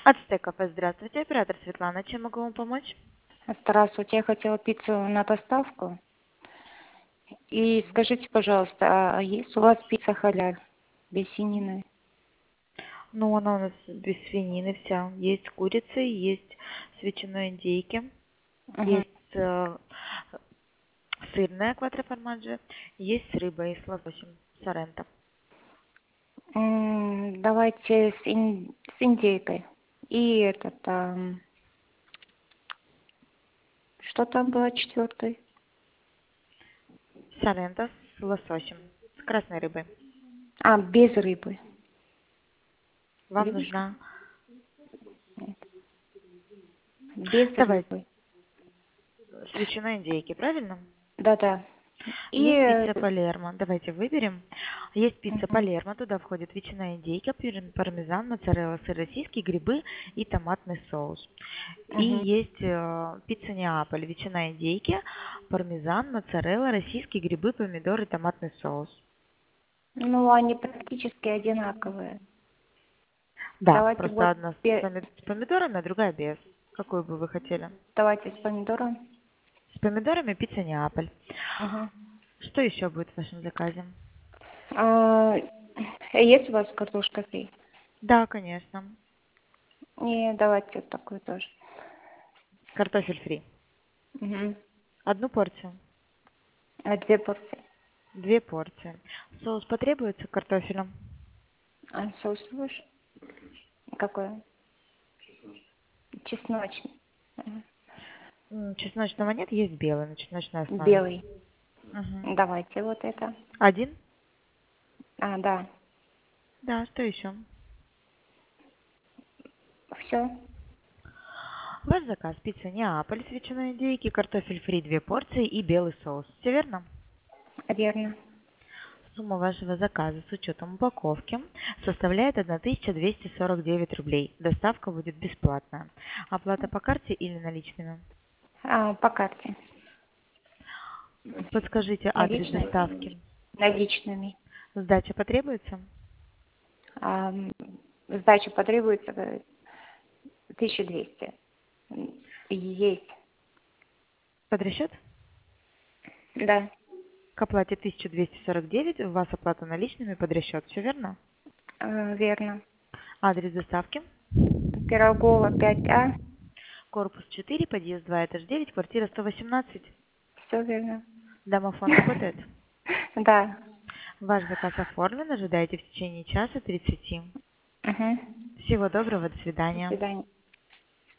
Ацтек кафе, здравствуйте, оператор Светлана, чем могу вам помочь? Здравствуйте, я хотела пиццу на доставку. И скажите, пожалуйста, а есть у вас пицца халяль без свинины? Ну, она у нас без свинины вся. Есть с курицей, есть с ветчиной индейки, Угу. есть сырная квадроформаджи, есть с рыбой и с лососем, соренто. Давайте с индейкой. И что там было четвертый? Соренто с лососем, с красной рыбой. А, без рыбы. Вам Рыбочка? нужна... Нет. Без Давайте, рыбы. с ветчиной индейки, правильно? Да-да. И Есть пицца Палермо. Давайте выберем. Есть пицца мгм. Палермо. Туда входит ветчина индейка, пармезан, моцарелла, сыр российский, грибы и томатный соус. И Мгм. есть пицца Неаполь. Ветчина индейки, пармезан, моцарелла, российские грибы, помидоры, томатный соус. Ну, они практически одинаковые. Да, Давайте просто вот одна с помидорами, а другая без. Какую бы вы хотели? давайте с помидором. С помидорами пицца Неаполь. Мгм. Что еще будет в вашем заказе? Есть у вас картошка фри? Да, конечно. Не, давайте вот такую тоже. Картофель фри. Угу. Одну порцию. 2 порции. 2 порции. Соус потребуется к картофелю? А соус будешь? Какой? Чесночный. Мгм. Чесночного нет, есть белый на чесночной основе. Белый. Мгм. Давайте вот это. Один? Да. Да, что еще? Все Ваш заказ: пицца Неаполь с ветчиной индейки, картофель фри 2 порции и белый соус. Все верно? верно. Сумма вашего заказа с учетом упаковки составляет 1249 рублей. Доставка будет бесплатная. Оплата по карте или наличными? По карте. Подскажите адрес Наличными? доставки. Наличными. Сдача потребуется? Сдача потребуется 1200. Есть. Под расчет? Да. К оплате 1249 у вас оплата наличными под расчет. Все верно? Верно. Адрес доставки: Пирогова 5А. корпус 4, подъезд 2, этаж 9, квартира 118. Все верно. Домофон работает? Да. Ваш заказ оформлен. Ожидайте в течение часа 30. Угу. Всего доброго. До До свидания. свидания.